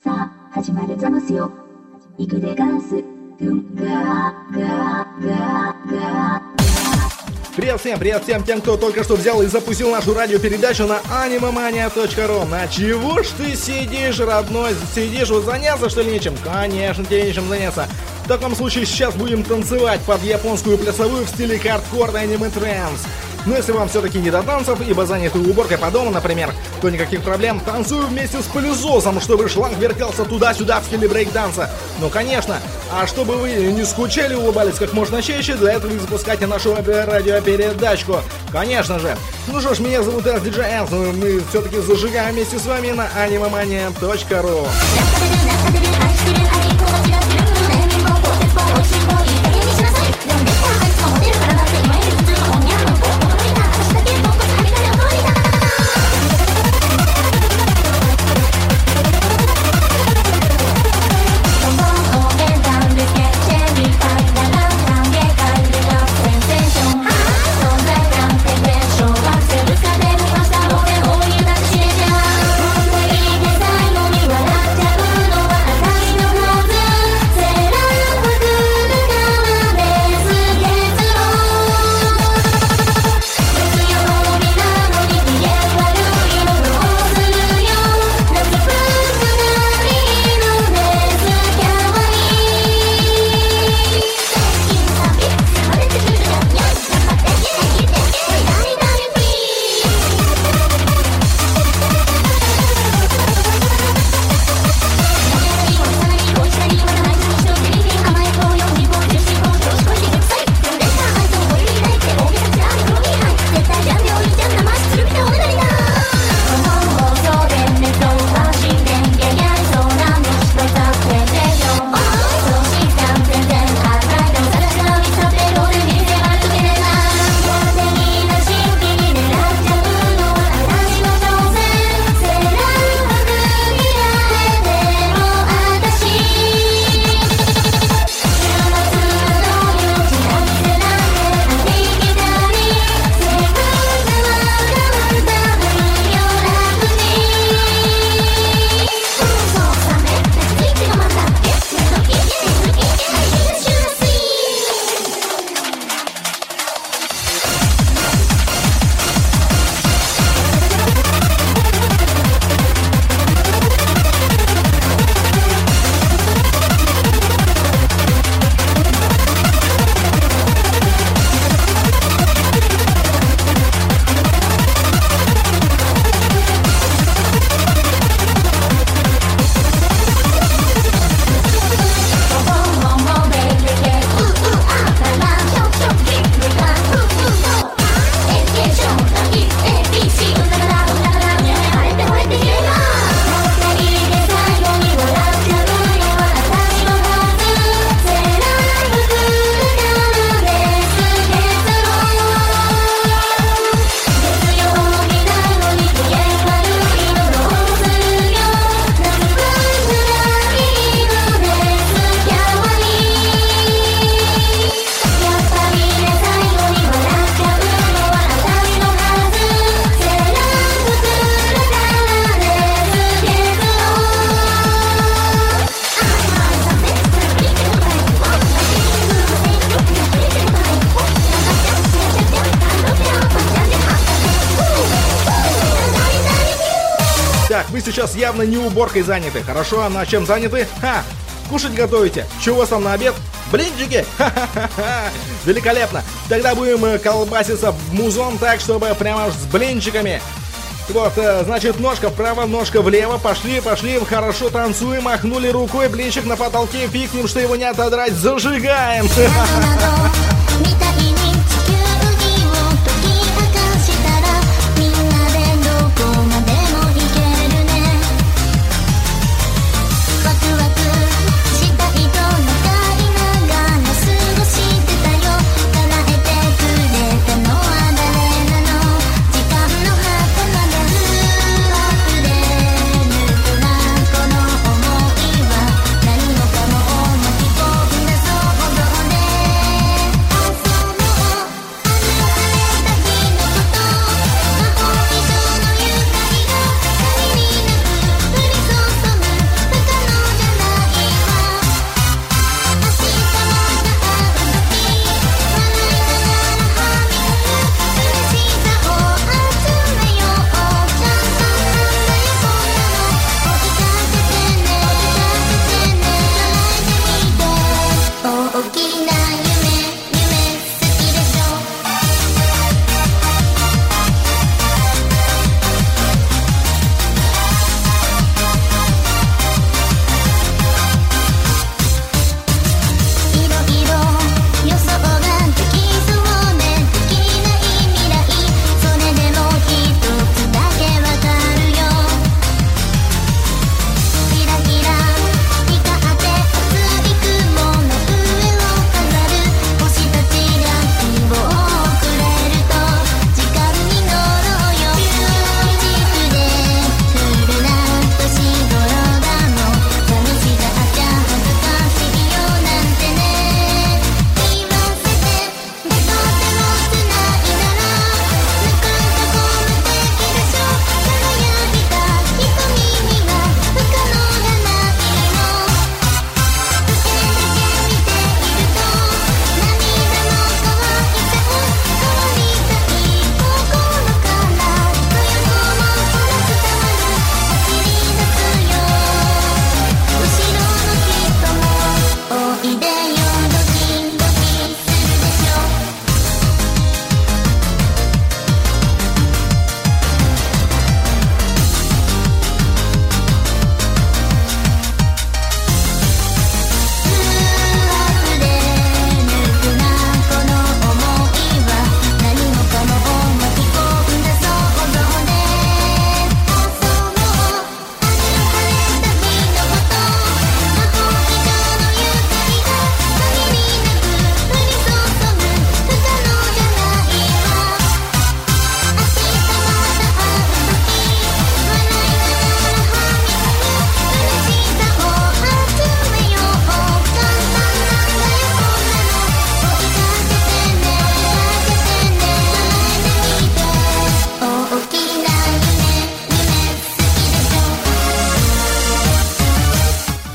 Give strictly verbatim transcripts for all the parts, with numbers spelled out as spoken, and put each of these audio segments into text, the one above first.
さあ始まるざますよ。いくでガンスドゥンガーガーガーガー。 Привет всем, привет всем тем, кто только что взял и запустил нашу радиопередачу на анимамания точка ру. На чего ж ты сидишь, родной? Сидишь, вот заняться что ли нечем? Конечно, тебе нечем заняться. В таком случае сейчас будем танцевать под японскую плясовую в стиле хардкор аниме трэнс. Но если вам все-таки не до танцев, ибо заняты уборкой по дому, например, то никаких проблем, танцую вместе с пылесосом, чтобы шланг вертелся туда-сюда в стиле брейк-данса. Ну конечно, а чтобы вы не скучали, улыбались как можно чаще, для этого и запускайте нашу радиопередачку. Конечно же. Ну что ж, меня зовут эс ди джей Энс, мы все-таки зажигаем вместе с вами на анимамания точка ру. Вы сейчас явно не уборкой заняты. Хорошо, а на чем заняты? Ха! Кушать готовите? Что у вас там на обед? Блинчики? Ха-ха-ха! Великолепно! Тогда будем колбаситься в музон так, чтобы прямо с блинчиками. Вот, значит, ножка вправо, ножка влево. Пошли, пошли, хорошо танцуем. Махнули рукой, блинчик на потолке. Фиг с ним, что его не отодрать. Зажигаем!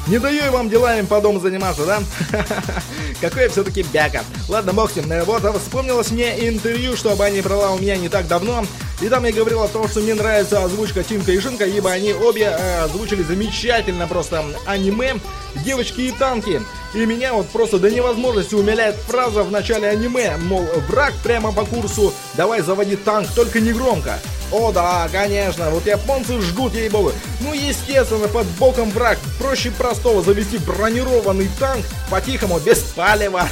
Не даю я вам делами по дому заниматься, да? Какой я все-таки бяка. Ладно, бог с ним. Вот вспомнилось мне интервью, что Банни брала у меня не так давно. И там я говорил о том, что мне нравится озвучка Тимка и Шинка, ибо они обе э, озвучили замечательно просто аниме «Девочки и танки». И меня вот просто до невозможности умиляет фраза в начале аниме, мол, враг прямо по курсу, давай заводи танк, только не громко. О да, конечно, вот японцы жгут, ей-богу. Ну, естественно, под боком враг. Проще простого завести бронированный танк по-тихому, без палева.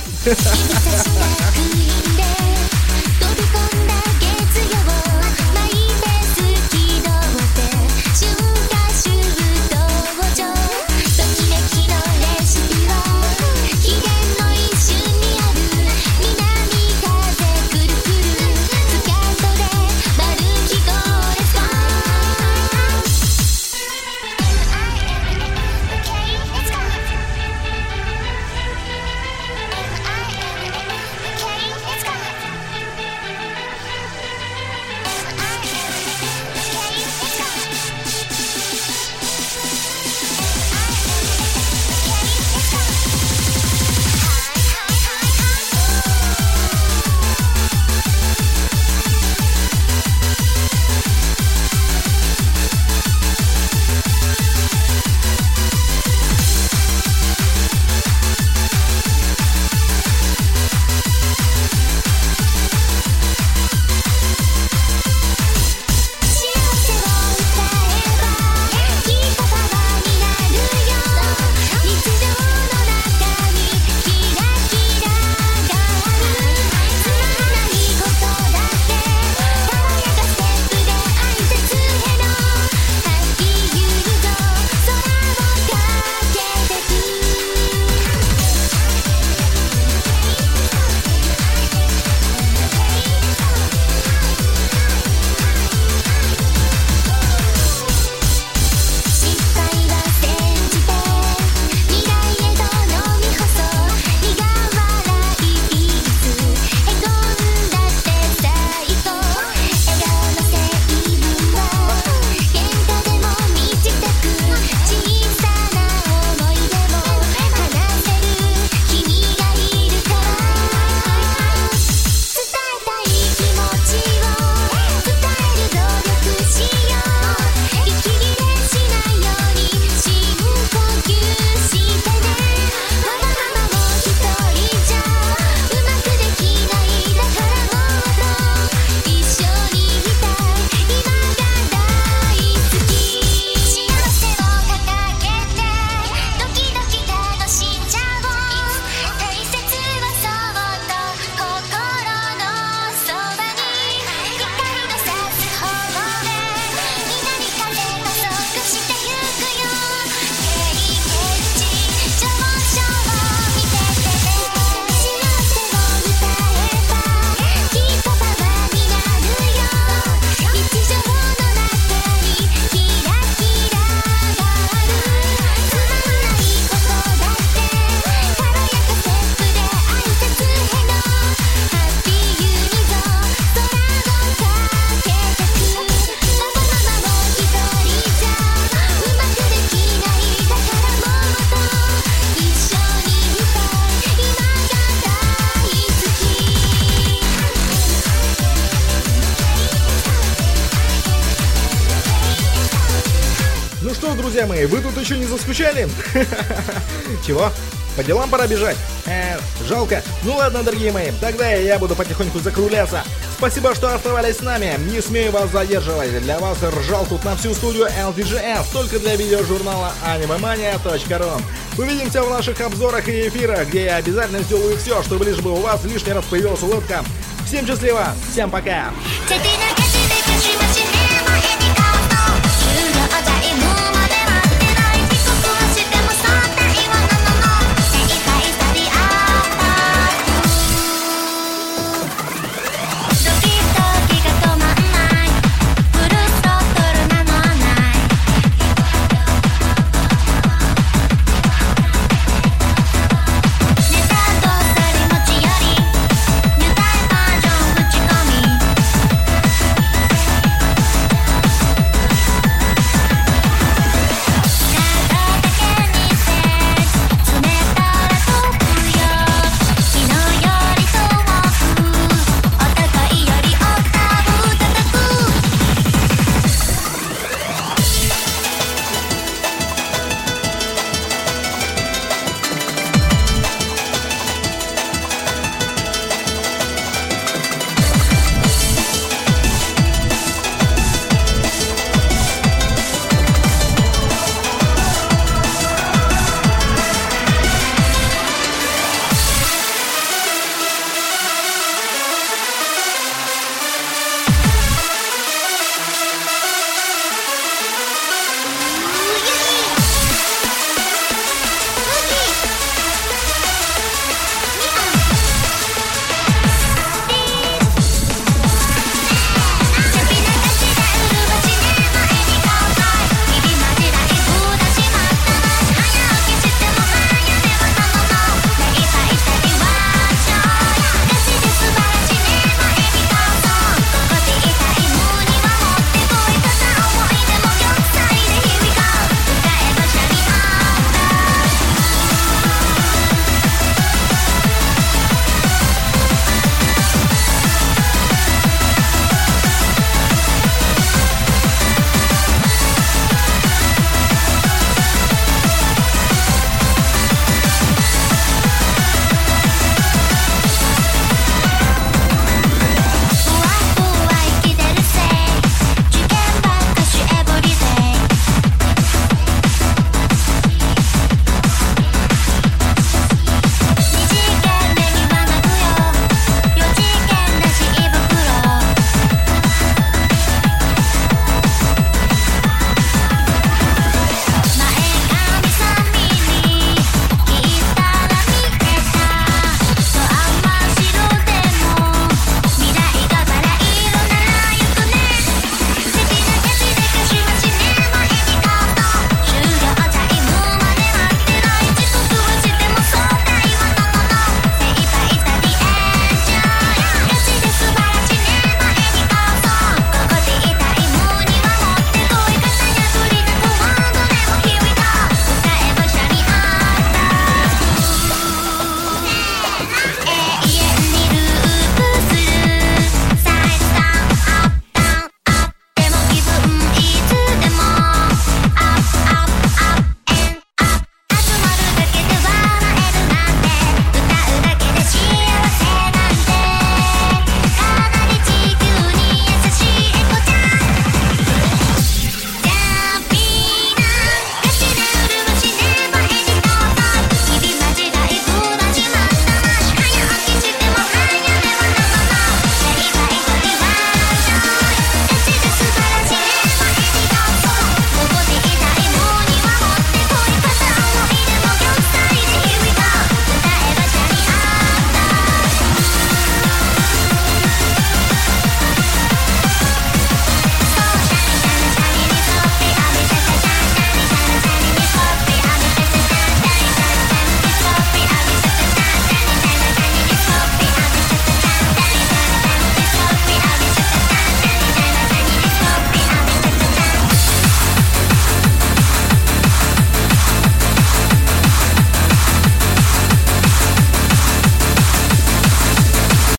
Друзья мои, вы тут еще не заскучали? Чего? По делам пора бежать? Э, жалко. Ну ладно, дорогие мои, тогда я буду потихоньку закругляться. Спасибо, что оставались с нами. Не смею вас задерживать. Для вас ржал тут на всю студию эл ди джи эф, только для видеожурнала аниме мания точка ру. Увидимся в наших обзорах и эфирах, где я обязательно сделаю все, чтобы лишь бы у вас лишний раз появилась улыбка. Всем счастливо, всем пока!